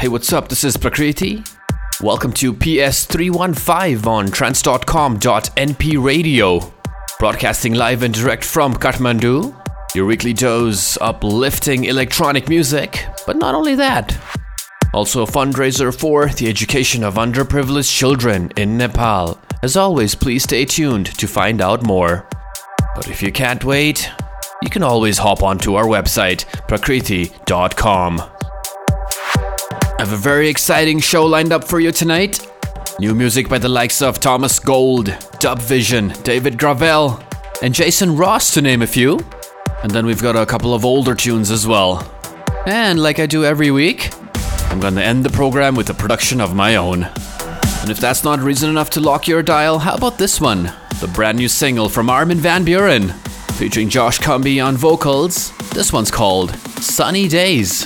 Hey, what's up? This is Prakriti. Welcome to PS315 on trance.com.np radio. Broadcasting live and direct from Kathmandu. Your weekly dose uplifting electronic music. But not only that. Also a fundraiser for the education of underprivileged children in Nepal. As always, please stay tuned to find out more. But if you can't wait, you can always hop onto our website, prakriti.com. I have a very exciting show lined up for you tonight. New music by the likes of Thomas Gold, Dub Vision, David Gravel, and Jason Ross, to name a few. And then we've got a couple of older tunes as well. And like I do every week, I'm going to end the program with a production of my own. And if that's not reason enough to lock your dial, how about this one? The brand new single from Armin van Buuren, featuring Josh Cumby on vocals. This one's called Sunny Days.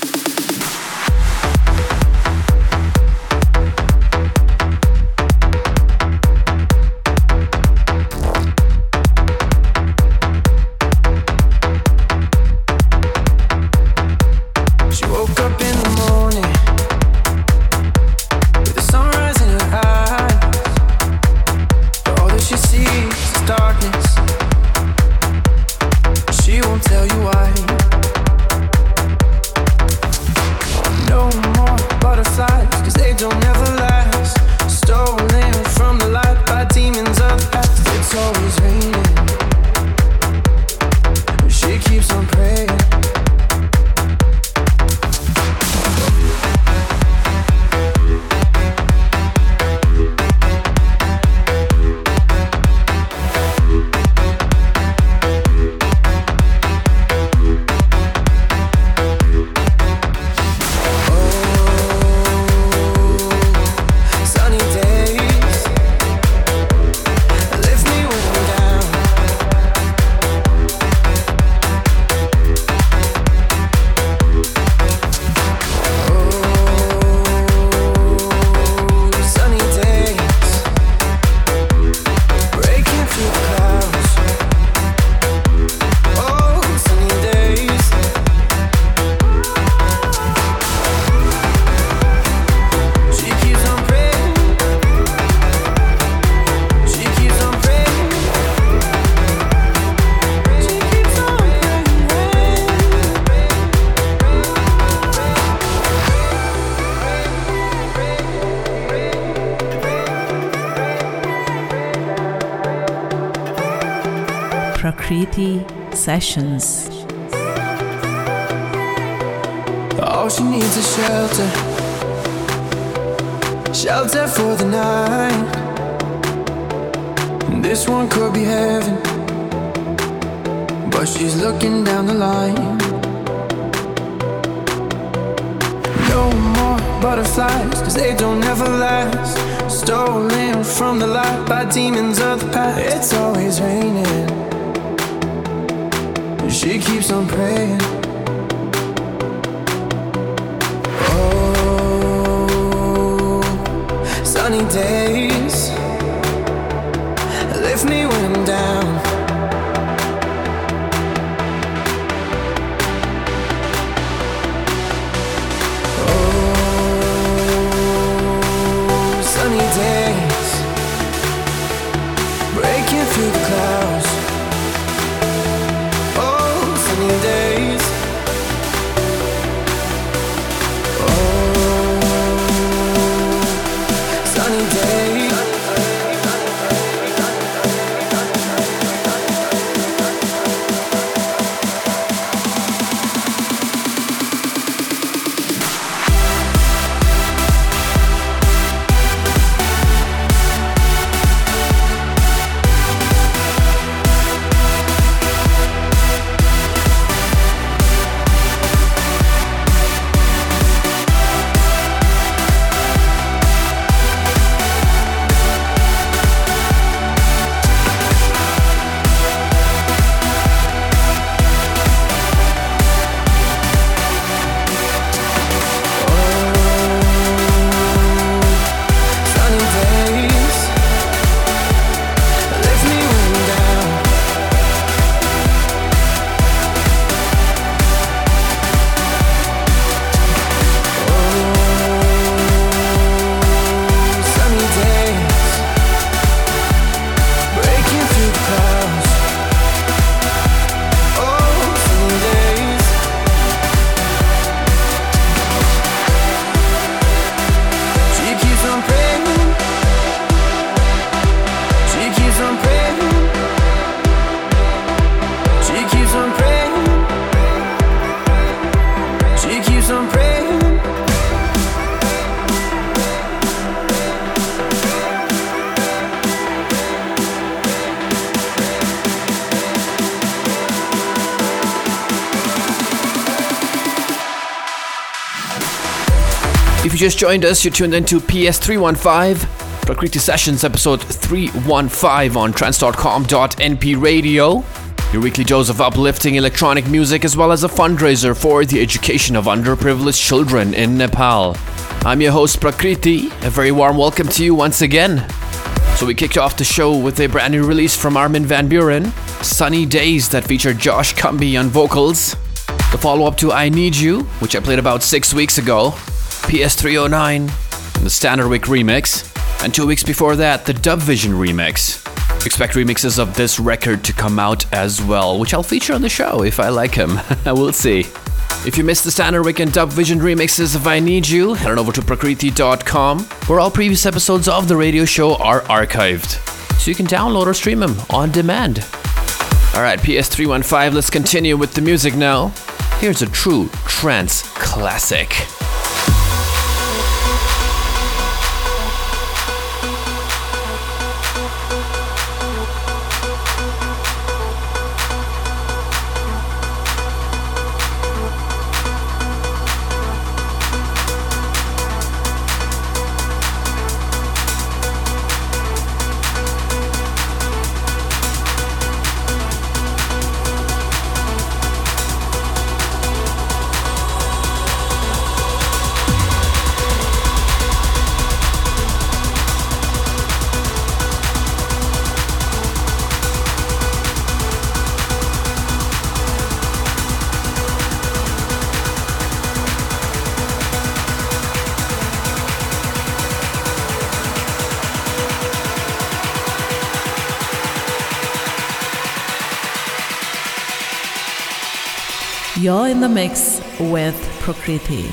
Prakriti Sessions. All she needs is shelter, shelter for the night. This one could be heaven, but she's looking down the line. No more butterflies, 'cause they don't ever last. Stolen from the light by demons of the past. It's always raining, she keeps on praying. Oh, sunny days lift me when I'm down. Oh, sunny days breaking through the clouds. Sunny days If you just joined us, you're tuned into PS315, Prakriti Sessions episode 315 on trance.com.np radio. Your weekly dose of uplifting electronic music as well as a fundraiser for the education of underprivileged children in Nepal. I'm your host Prakriti. A very warm welcome to you once again. So we kicked off the show with a brand new release from Armin van Buuren, Sunny Days, that featured Josh Cumby on vocals. The follow-up to I Need You, which I played about 6 weeks ago, PS309, the Standardwick remix, and 2 weeks before that, the Dubvision remix. Expect remixes of this record to come out as well, which I'll feature on the show if I like them. We'll see. If you missed the Standardwick and Dubvision remixes of I Need You, head on over to prakriti.com, where all previous episodes of the radio show are archived, so you can download or stream them on demand. Alright, PS315, let's continue with the music now. Here's a true trance classic. You're in the mix with Prakriti.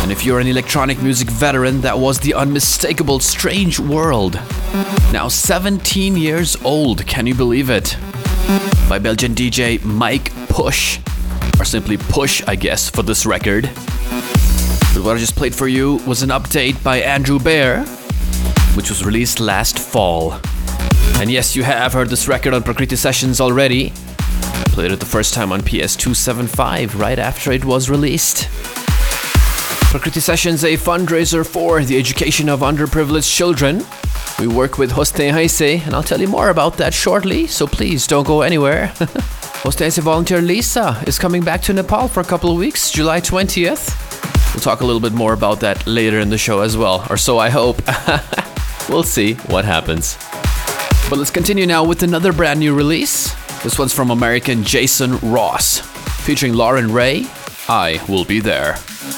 And if you're an electronic music veteran, that was the unmistakable Strange World. Now 17 years old, can you believe it? By Belgian DJ Mike Push. Or simply Push, I guess, for this record. But what I just played for you was an update by Andrew Baer, which was released last fall. And yes, you have heard this record on Prakriti Sessions already. I played it the first time on PS275, right after it was released. Prakriti Sessions, a fundraiser for the education of underprivileged children. We work with Hoste Haise, and I'll tell you more about that shortly, so please don't go anywhere. Hoste Haise volunteer Lisa is coming back to Nepal for a couple of weeks, July 20th. We'll talk a little bit more about that later in the show as well, or so I hope. We'll see what happens. But let's continue now with another brand new release. This one's from American Jason Ross, featuring Lauren Ray. I Will Be There.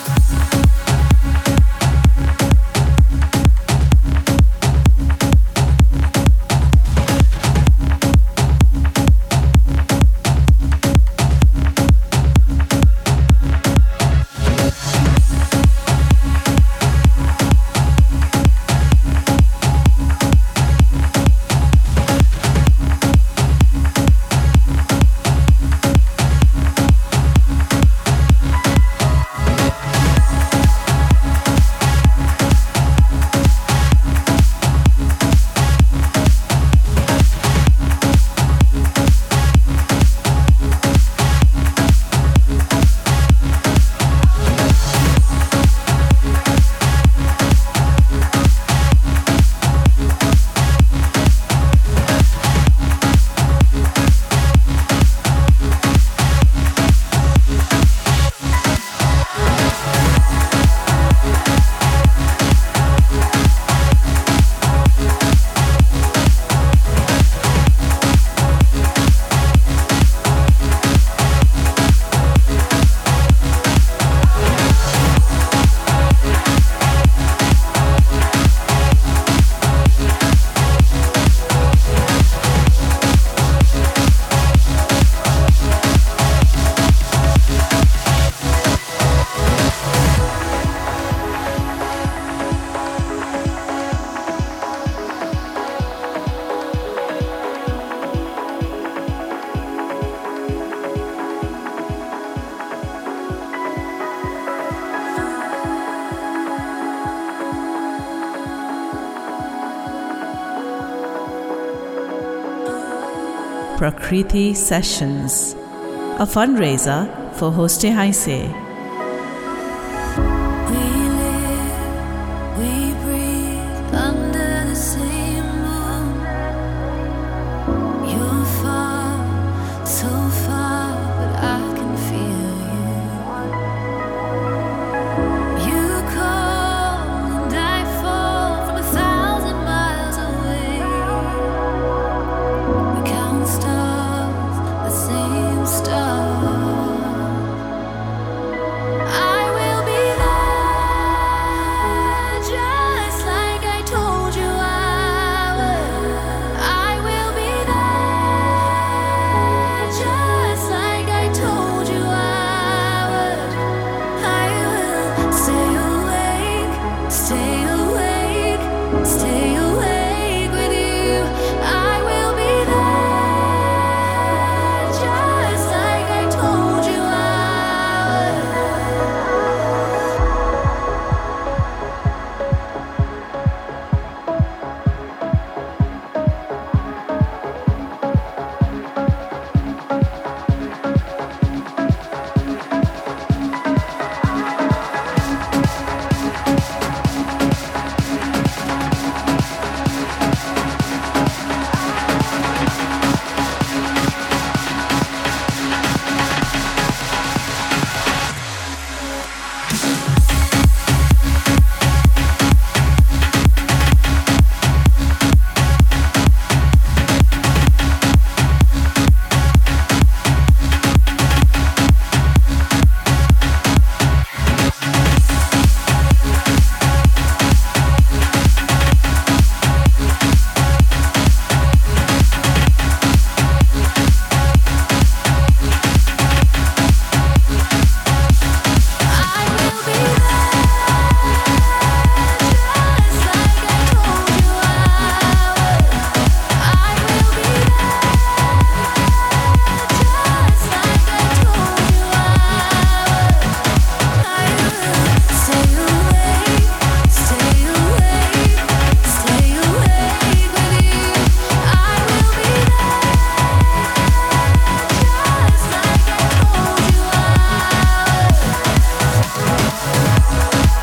Prakriti Sessions, a fundraiser for Hoste Haise. Stars, the same stars.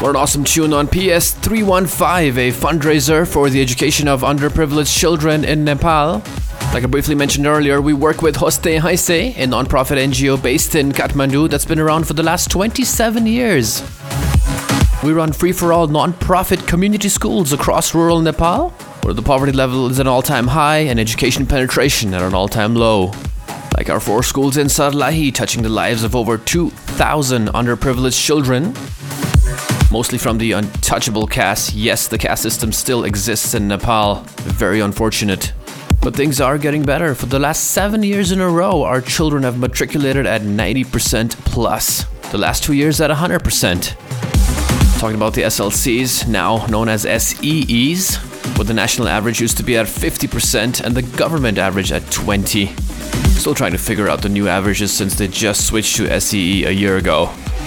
What an awesome tune on PS315, a fundraiser for the education of underprivileged children in Nepal. Like I briefly mentioned earlier, we work with Hoste Haise, a non-profit NGO based in Kathmandu that's been around for the last 27 years. We run free-for-all non-profit community schools across rural Nepal, where the poverty level is at an all-time high and education penetration at an all-time low. Like our 4 schools in Sarlahi, touching the lives of over 2,000 underprivileged children, mostly from the untouchable caste. Yes, the caste system still exists in Nepal. Very unfortunate. But things are getting better. For the last 7 years in a row, our children have matriculated at 90% plus. The last 2 years at 100%. Talking about the SLCs, now known as SEEs, where the national average used to be at 50% and the government average at 20%. Still trying to figure out the new averages since they just switched to SEE a year ago.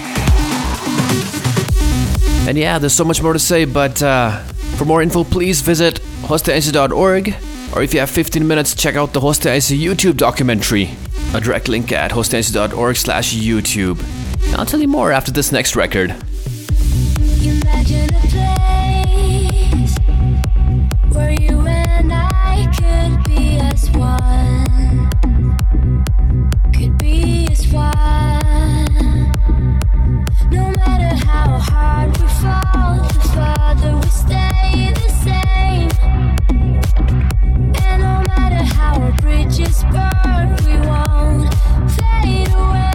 And yeah, there's so much more to say, but for more info, please visit hostehaise.org. Or if you have 15 minutes, check out the Hoste Haise YouTube documentary. A direct link at hostehaise.org/YouTube. I'll tell you more after this next record. Imagine a place where you and I could be as one. Could be as one. No matter how hard we fall, the farther we stay the same. And no matter how our bridges burn, we won't fade away.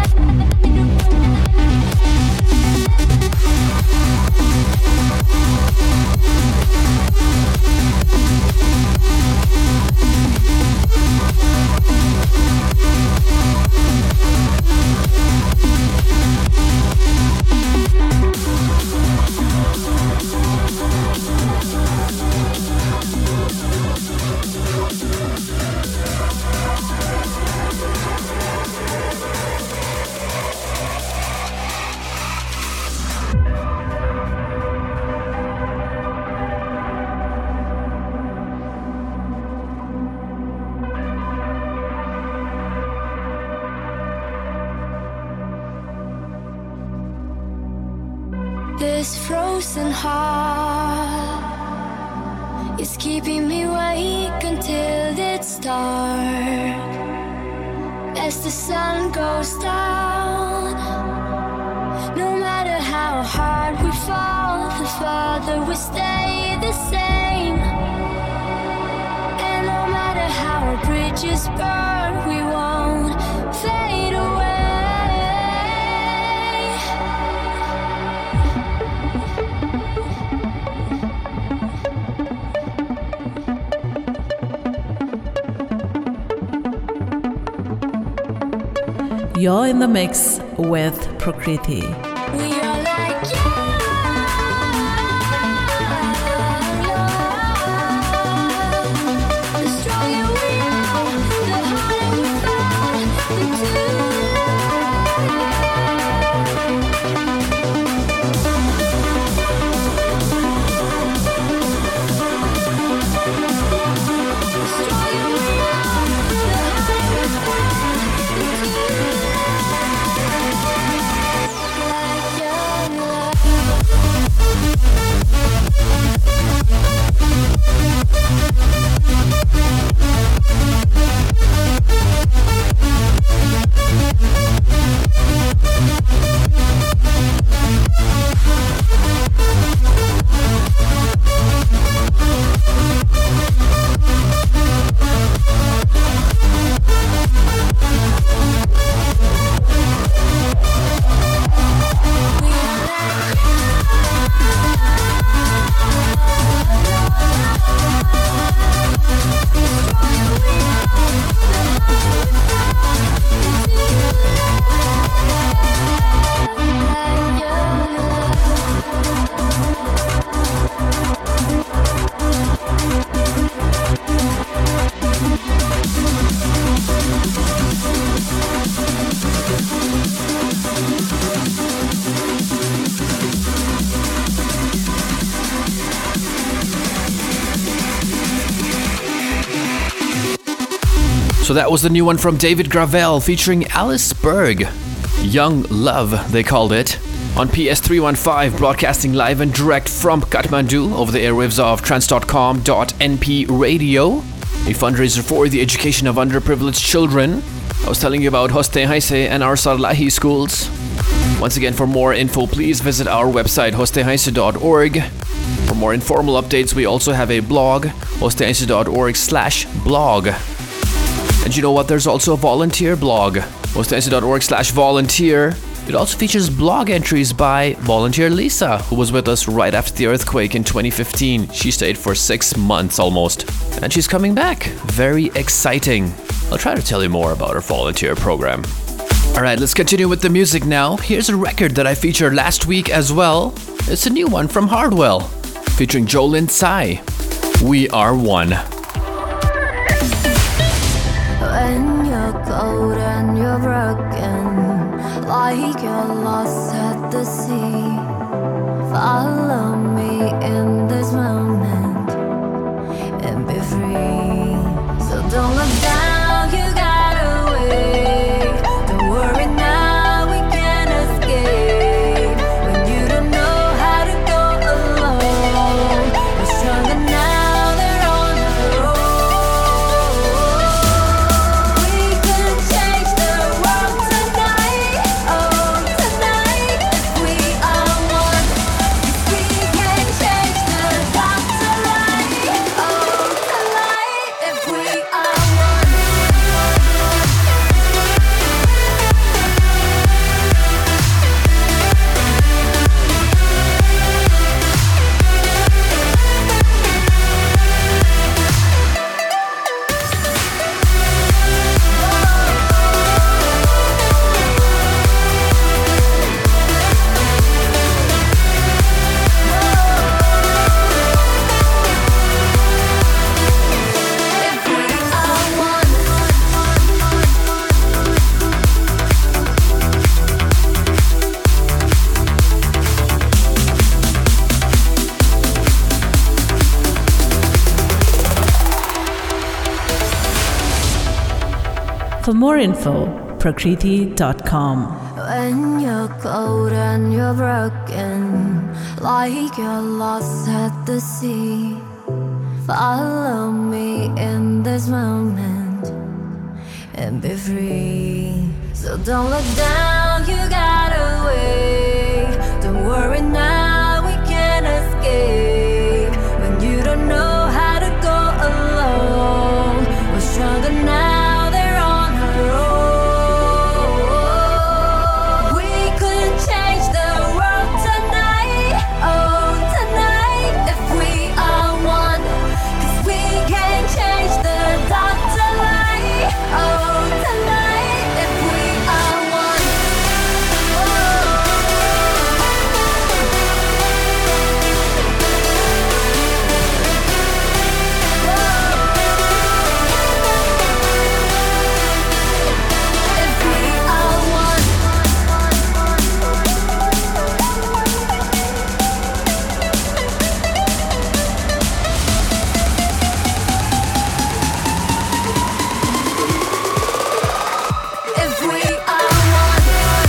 This frozen heart is keeping me awake until it's dark. As the sun goes down, no matter how hard we fall, the farther we stay the same. And no matter how our bridges burn, we won't fade away. You're in the mix with Prakriti. We are like you. The stronger we are, the harder we fall into the stronger we are, the harder we fall into So that was the new one from David Gravel featuring Alice Berg. Young Love, they called it. on PS315, broadcasting live and direct from Kathmandu over the airwaves of trans.com.np radio, a fundraiser for the education of underprivileged children. I was telling you about Hoste Haise and our Sarlahi schools. Once again, for more info, please visit our website, hostehaise.org. For more informal updates, we also have a blog, hostehaise.org/blog. And you know what? There's also a volunteer blog, hostehaise.org/volunteer. It also features blog entries by volunteer Lisa, who was with us right after the earthquake in 2015. She stayed for 6 months almost. And she's coming back. Very exciting. I'll try to tell you more about our volunteer program. Alright, let's continue with the music now. Here's a record that I featured last week as well. It's a new one from Hardwell, featuring Jolin Tsai. We Are One. When you're cold and you're broken, like you're lost at the sea, follow me in this moment and be free. So don't look down, you gotta wait. Don't worry now, we can escape. When you don't know how to go alone, we're stronger now, they're on their own. We can change the world tonight, oh tonight, if we are one. We can change the dark to light, oh tonight, if we are one. If we are one. For more info, prakriti.com. When you're cold and you're broken, like you're lost at the sea, follow me in this moment and be free. So don't look down, you gotta wait. Don't worry now, we can escape. When you don't know how to go alone, we're stronger now, they're on our own. We could change the world tonight, oh tonight, if we are one. 'Cause we can change the dark to light, oh tonight, if we are one. If we are one. If we are one.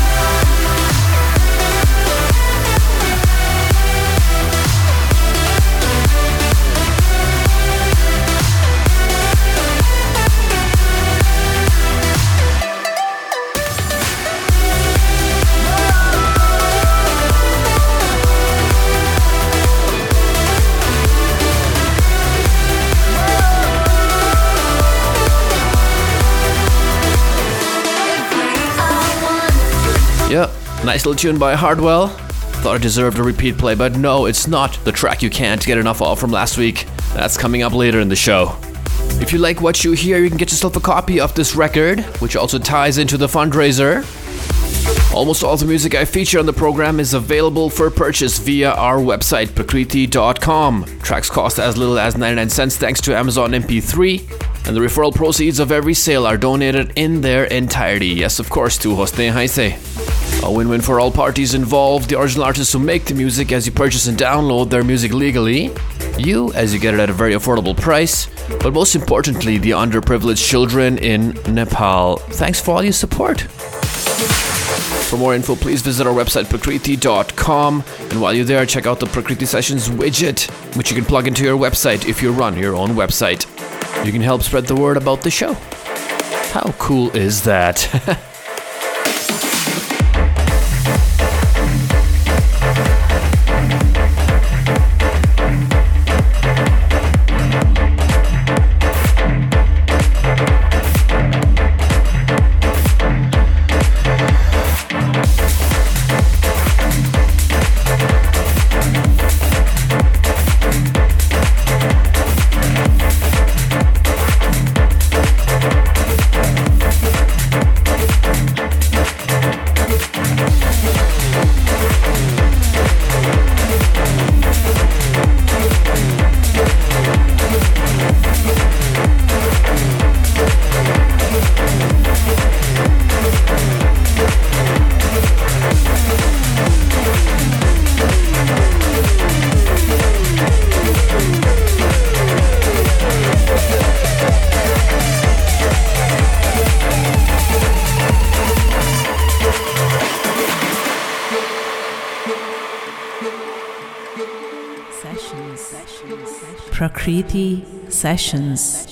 Yeah, nice little tune by Hardwell. Thought it deserved a repeat play, but no, it's not the track you can't get enough of from last week. That's coming up later in the show. If you like what you hear, you can get yourself a copy of this record, which also ties into the fundraiser. Almost all the music I feature on the program is available for purchase via our website, prakriti.com. Tracks cost as little as 99 cents thanks to Amazon MP3, and the referral proceeds of every sale are donated in their entirety. Yes, of course, to Hoste Haise. A win-win for all parties involved, the original artists who make the music as you purchase and download their music legally, you as you get it at a very affordable price, but most importantly, the underprivileged children in Nepal. Thanks for all your support. For more info, please visit our website prakriti.com, and while you're there, check out the Prakriti Sessions widget, which you can plug into your website if you run your own website. You can help spread the word about the show. How cool is that? Prakriti Sessions.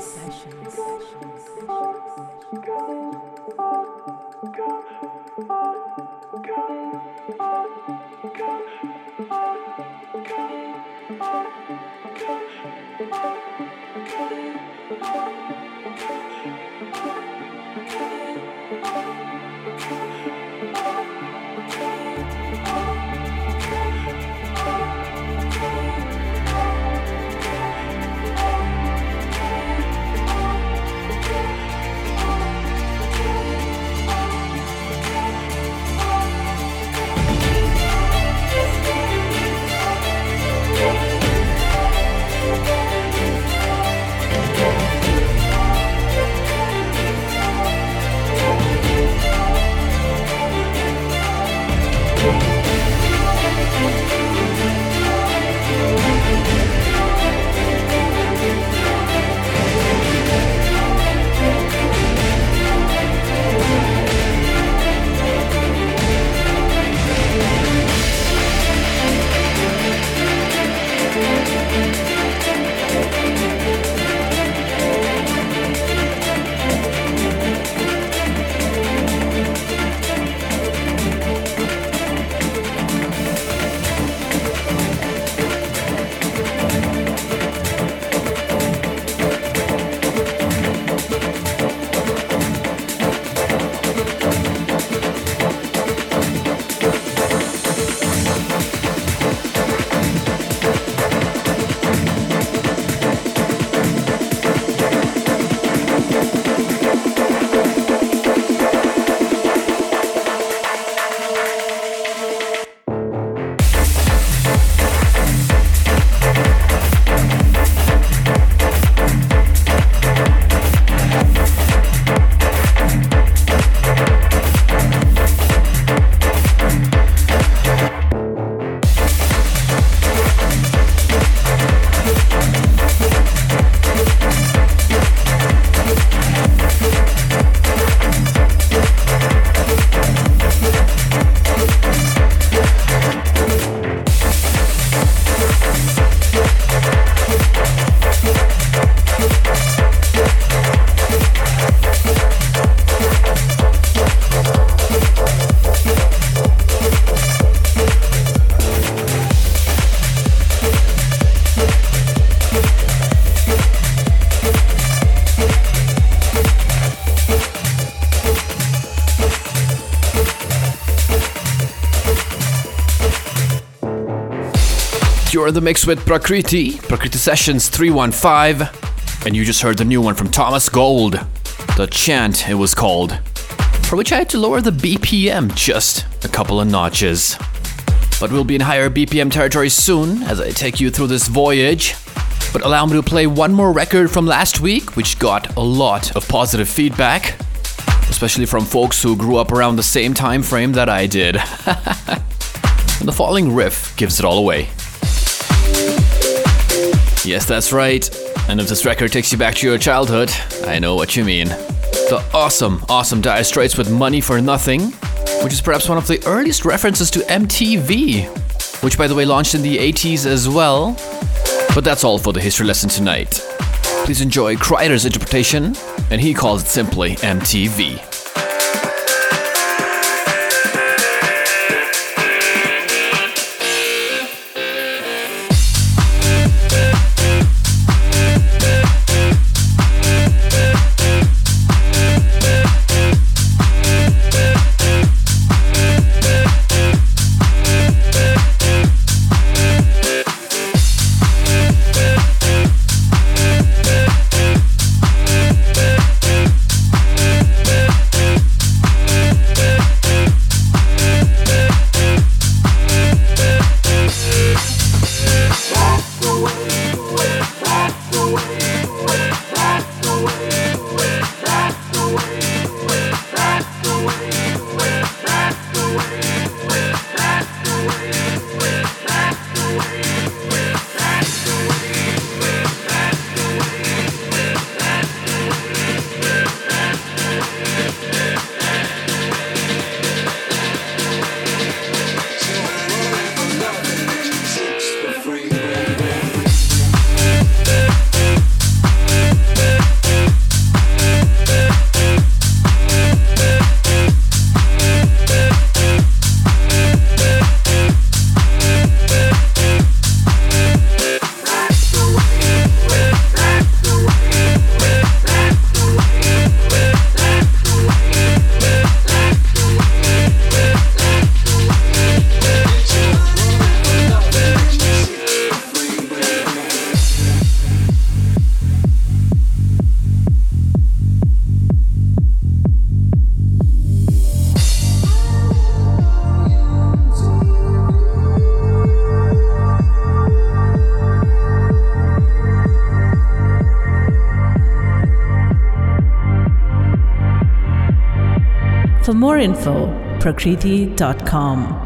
You're in the mix with Prakriti Sessions 315, and you just heard the new one from Thomas Gold, The Chant it was called, for which I had to lower the BPM just a couple of notches. But we'll be in higher BPM territory soon as I take you through this voyage. But allow me to play one more record from last week, which got a lot of positive feedback, especially from folks who grew up around the same time frame that I did. And the following riff gives it all away. Yes, that's right. And if this record takes you back to your childhood, I know what you mean. The awesome Dire Straits with Money for Nothing, which is perhaps one of the earliest references to MTV, which by the way launched in the 80s as well. But that's all for the history lesson tonight. Please enjoy Kreider's interpretation, and he calls it simply MTV. For more info, prakriti.com.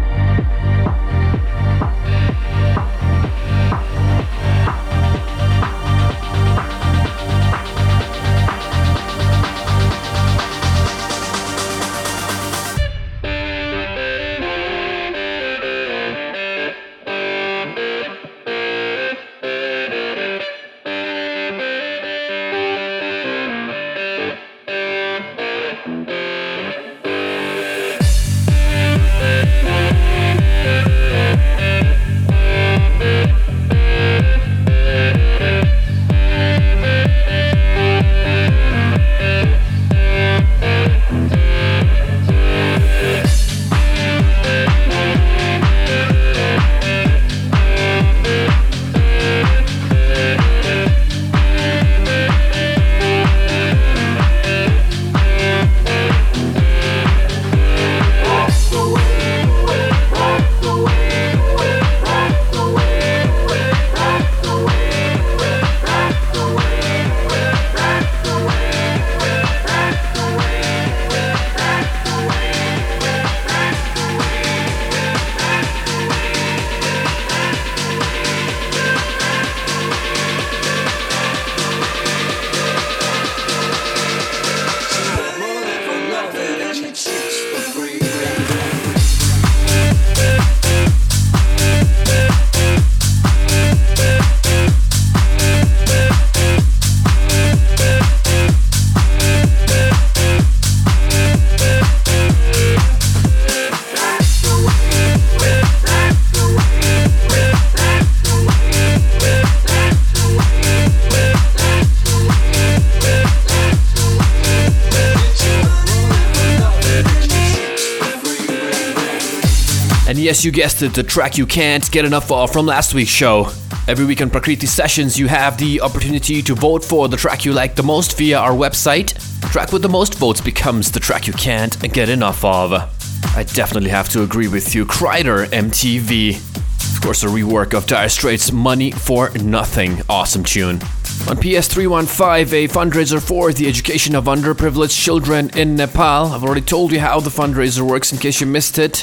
And yes, you guessed it, the track you can't get enough of from last week's show. Every week on Prakriti Sessions, you have the opportunity to vote for the track you like the most via our website. The track with the most votes becomes the track you can't get enough of. I definitely have to agree with you. Kreider, MTV. Of course, a rework of Dire Straits' Money for Nothing. Awesome tune. On PS315, a fundraiser for the education of underprivileged children in Nepal. I've already told you how the fundraiser works in case you missed it.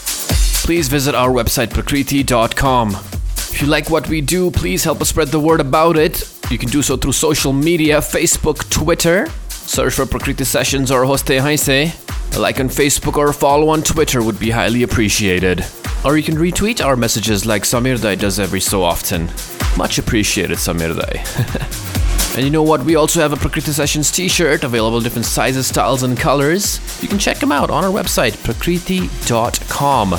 Please visit our website, prakriti.com. If you like what we do, please help us spread the word about it. You can do so through social media, Facebook, Twitter. Search for Prakriti Sessions or Hoste Haise. A like on Facebook or a follow on Twitter would be highly appreciated. Or you can retweet our messages like Samirdai does every so often. Much appreciated, Samirdai. And you know what? We also have a Prakriti Sessions t-shirt available in different sizes, styles and colors. You can check them out on our website, prakriti.com.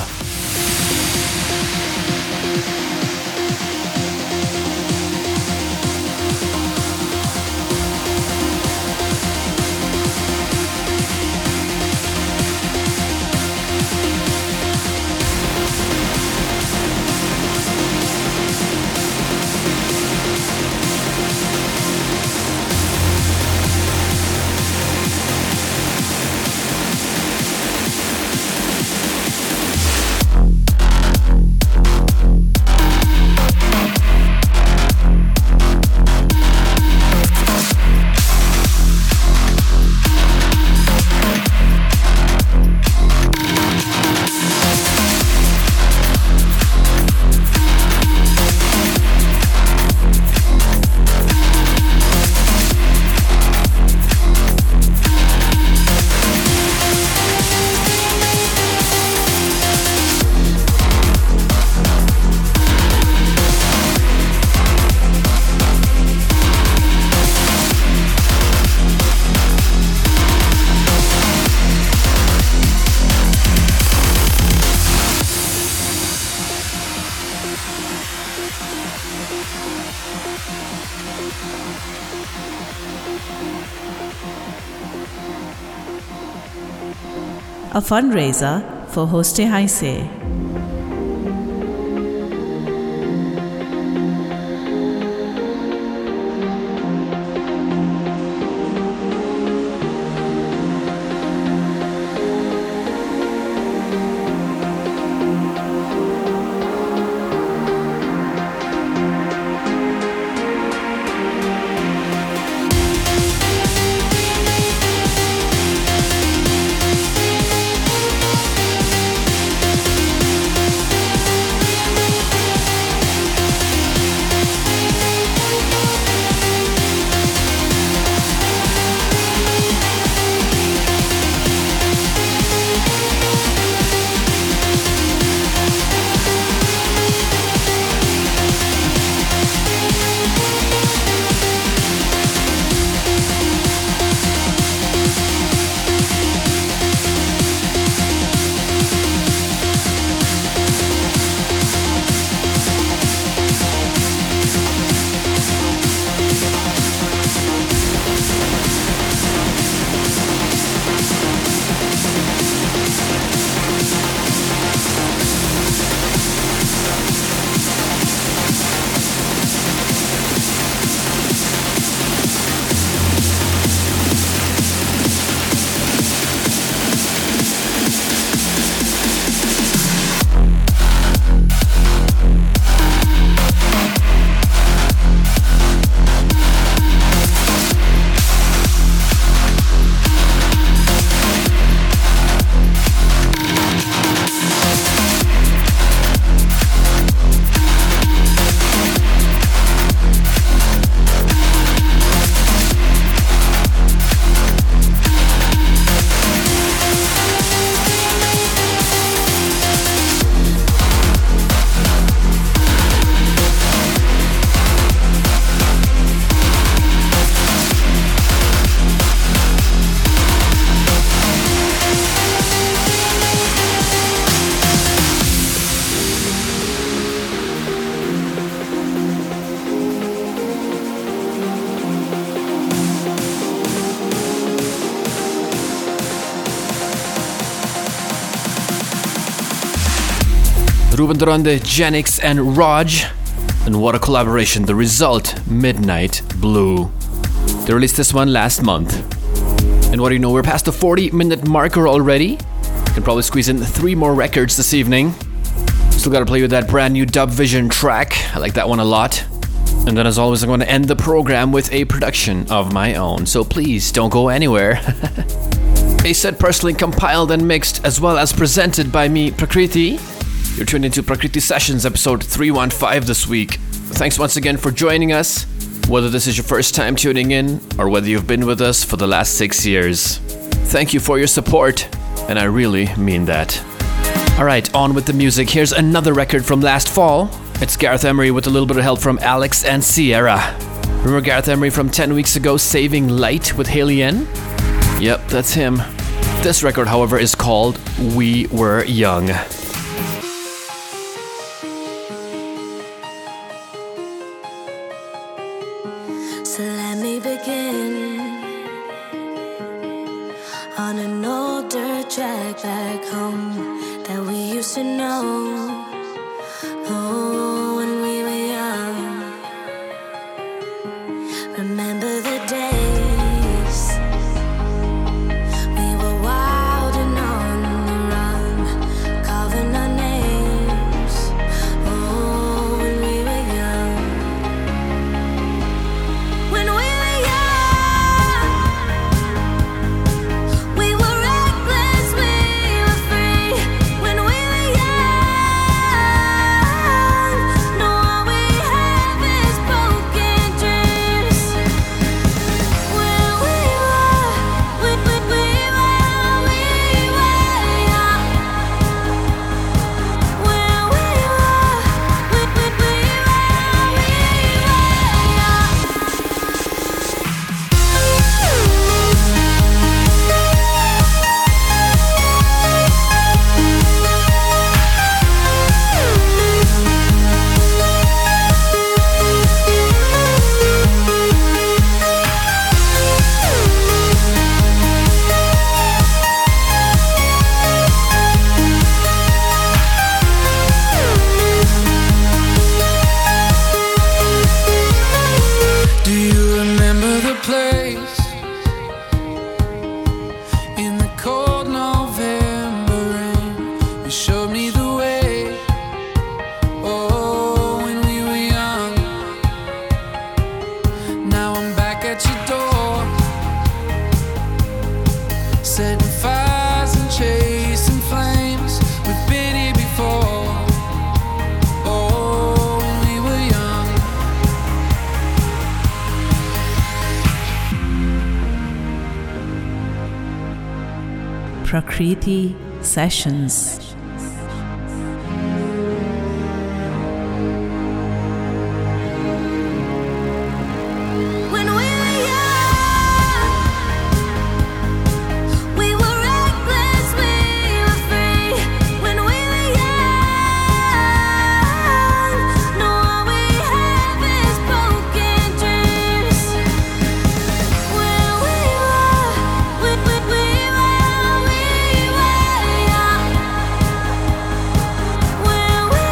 A fundraiser for Hoste Haise. Ruben Durande, Genix and Raj. And what a collaboration, The Result, Midnight Blue. They released this one last month. And what do you know, we're past the 40-minute marker already. Can probably squeeze in 3 more records this evening. Still gotta play with that brand new Dub Vision track. I like that one a lot. And then as always, I'm going to end the program with a production of my own. So please don't go anywhere. A set personally compiled and mixed as well as presented by me, Prakriti. You're tuned into Prakriti Sessions episode 315 this week. Thanks once again for joining us, whether this is your first time tuning in or whether you've been with us for the last 6 years. Thank you for your support. And I really mean that. Alright, on with the music. Here's another record from last fall. It's Gareth Emery with a little bit of help from Alex and Sierra. Remember Gareth Emery from 10 weeks ago, Saving Light with Haley N? Yep, that's him. This record, however, is called We Were Young. So let me begin on an old dirt track back home that we used to know. Oh, when we were young. Remember the days we were wild and on the run, carving our names. Oh, when we were young. When we were young, we were reckless, we were free. When we were young, no, all we have is broken dreams. When we were young. When we Do you remember the place in the cold November rain? You showed me the way. Oh, when we were young. Now I'm back at your door, setting fires and chasing flames. We've been here before. Oh, when we were young. Prakriti Sessions. When we were young, we were reckless, we were free. When we were young, no, all we have is broken dreams. When we were young. When we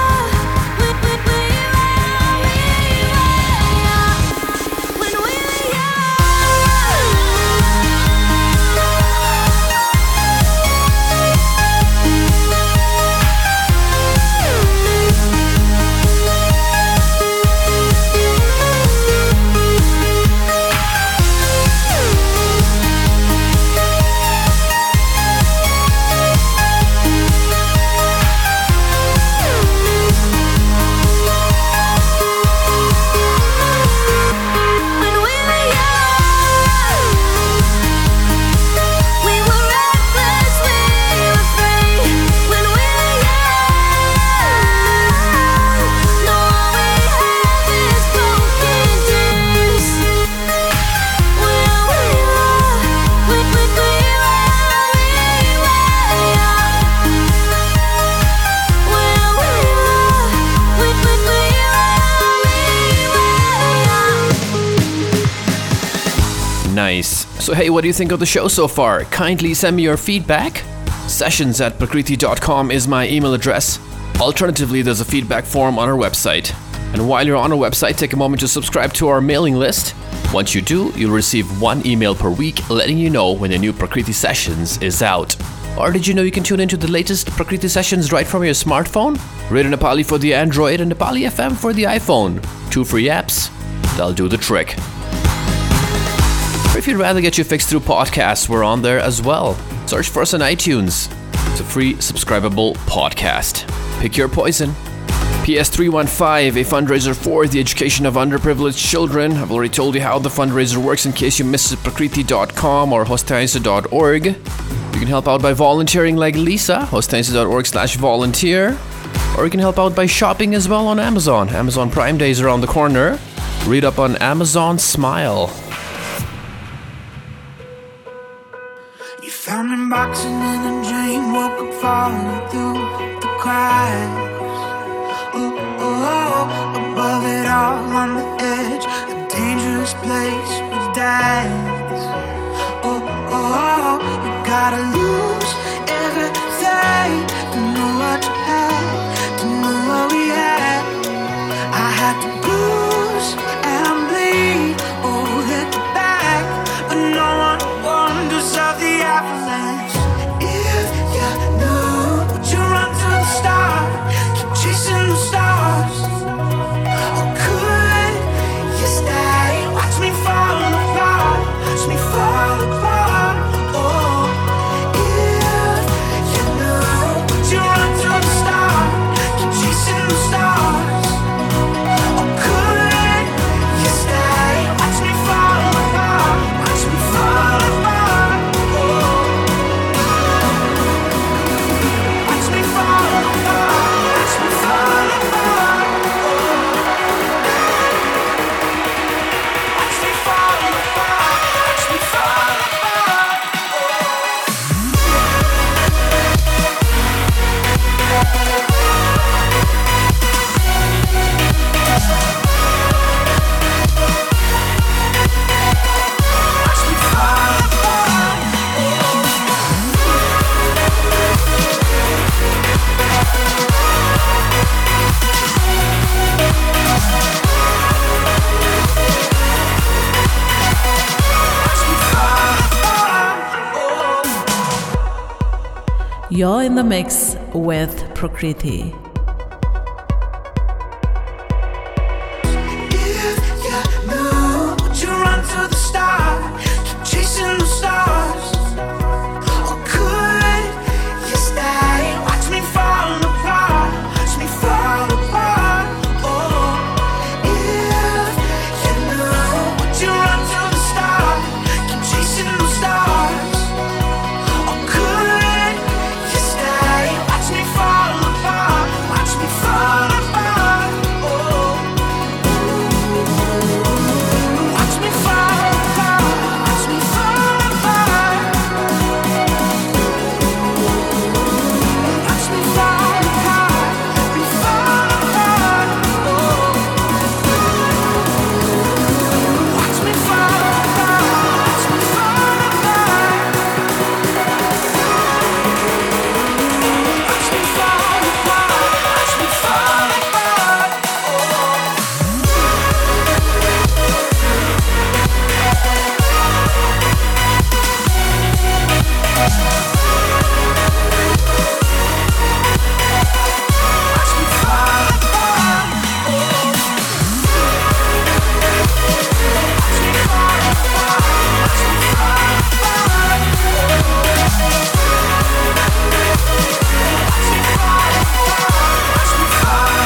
Nice. So hey, what do you think of the show so far? Kindly send me your feedback. sessions@prakriti.com is my email address. Alternatively, there's a feedback form on our website. And while you're on our website, take a moment to subscribe to our mailing list. Once you do, you'll receive one email per week letting you know when the new Prakriti Sessions is out. Or did you know you can tune into the latest Prakriti Sessions right from your smartphone? Radio Nepali for the Android and Nepali FM for the iPhone. 2 free apps. That'll do the trick. Or if you'd rather get your fix through podcasts, we're on there as well. Search for us on iTunes. It's a free subscribable podcast. Pick your poison. PS315, a fundraiser for the education of underprivileged children. I've already told you how the fundraiser works in case you missed it. Prakriti.com or hostaisa.org. You can help out by volunteering like Lisa, hosttenses.org/volunteer. Or you can help out by shopping as well on Amazon. Amazon Prime Day is around the corner. Read up on Amazon Smile. You found me boxing in a dream, woke up falling through the cracks. Above it all on the edge, a dangerous place we dance. You gotta lose everything to know what you had, to know what we had. I had to bruise and bleed, hit the back, but no one wonders of the avalanche. If you knew, would you run to the start, keep chasing the stars? Or could you stay, watch me fall apart, watch me fall apart? Oh, if you knew, would you run to the start, keep chasing the stars? Or could you stay, watch me fall apart, watch me fall apart? Oh, watch me fall apart, watch me fall apart. Watch me fall apart, watch me fall apart. Watch me fall apart. Watch me fall apart. You're in the mix with Prakriti. If you knew, would you run to the start, keep chasing the stars? Or could you stay, watch me fall apart, watch me fall apart? Oh, if you knew, would you run to the start, keep chasing the stars? Or could you stay, watch me fall apart, watch me fall apart? Oh, watch me fall apart, watch me fall apart. Watch me fall apart, we fall apart. Oh, watch me fall apart, watch me fall apart. Watch me fall apart, watch me fall apart. Watch me fall apart. Watch me fall apart, watch me fall apart. Watch me fall apart, watch me fall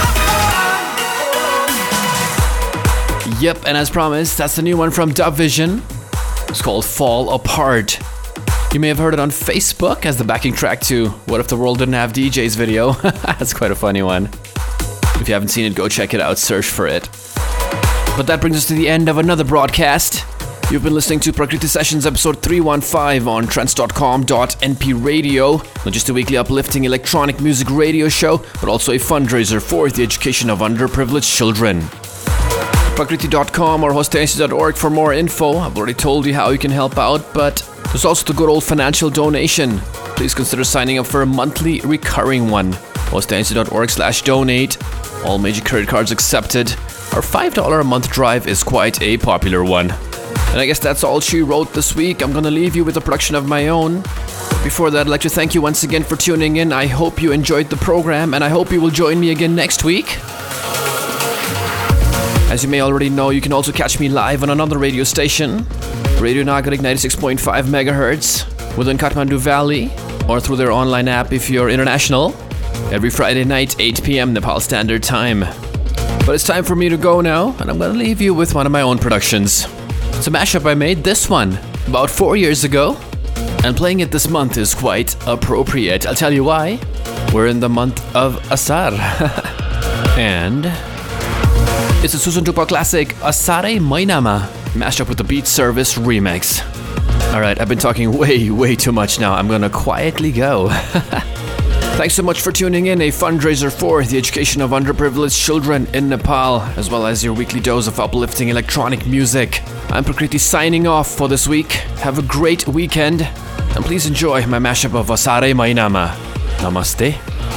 apart. Yep, and as promised, that's the new one from Dub Vision. It's called Fall Apart. You may have heard it on Facebook as the backing track to What If the World Didn't Have DJs video. That's quite a funny one. If you haven't seen it, go check it out, search for it. But that brings us to the end of another broadcast. You've been listening to Prakriti Sessions episode 315 on trance.com.np radio. Not just a weekly uplifting electronic music radio show, but also a fundraiser for the education of underprivileged children. Prakriti.com or hosttenses.org for more info. I've already told you how you can help out, but there's also the good old financial donation. Please consider signing up for a monthly recurring one. hosttenses.org/donate. All major credit cards accepted. Our $5 a month drive is quite a popular one. And I guess that's all she wrote this week. I'm gonna leave you with a production of my own. Before that, I'd like to thank you once again for tuning in. I hope you enjoyed the program, and I hope you will join me again next week. As you may already know, you can also catch me live on another radio station, Radio Nagarik 96.5 MHz, within Kathmandu Valley, or through their online app if you're international, every Friday night, 8 p.m. Nepal Standard Time. But it's time for me to go now, and I'm gonna leave you with one of my own productions. It's a mashup I made, this one, about 4 years ago. And playing it this month is quite appropriate. I'll tell you why. We're in the month of Asar. And it's a Susan Tupa classic, Asare Mainama, mashed up with the Beat Service remix. Alright, I've been talking way too much now. I'm gonna quietly go. Thanks so much for tuning in. A fundraiser for the education of underprivileged children in Nepal, as well as your weekly dose of uplifting electronic music. I'm Prakriti signing off for this week. Have a great weekend, and please enjoy my mashup of Asare Mainama. Namaste.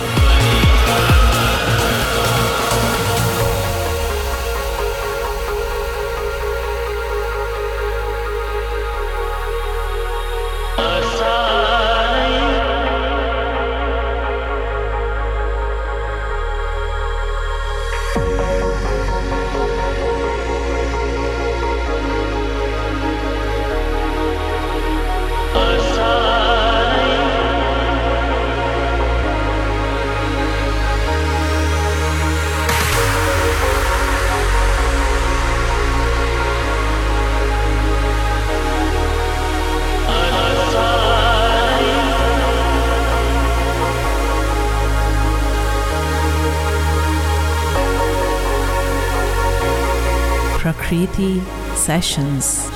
Prakriti Sessions.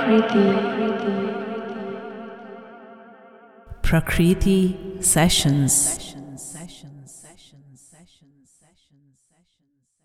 Prakriti Sessions.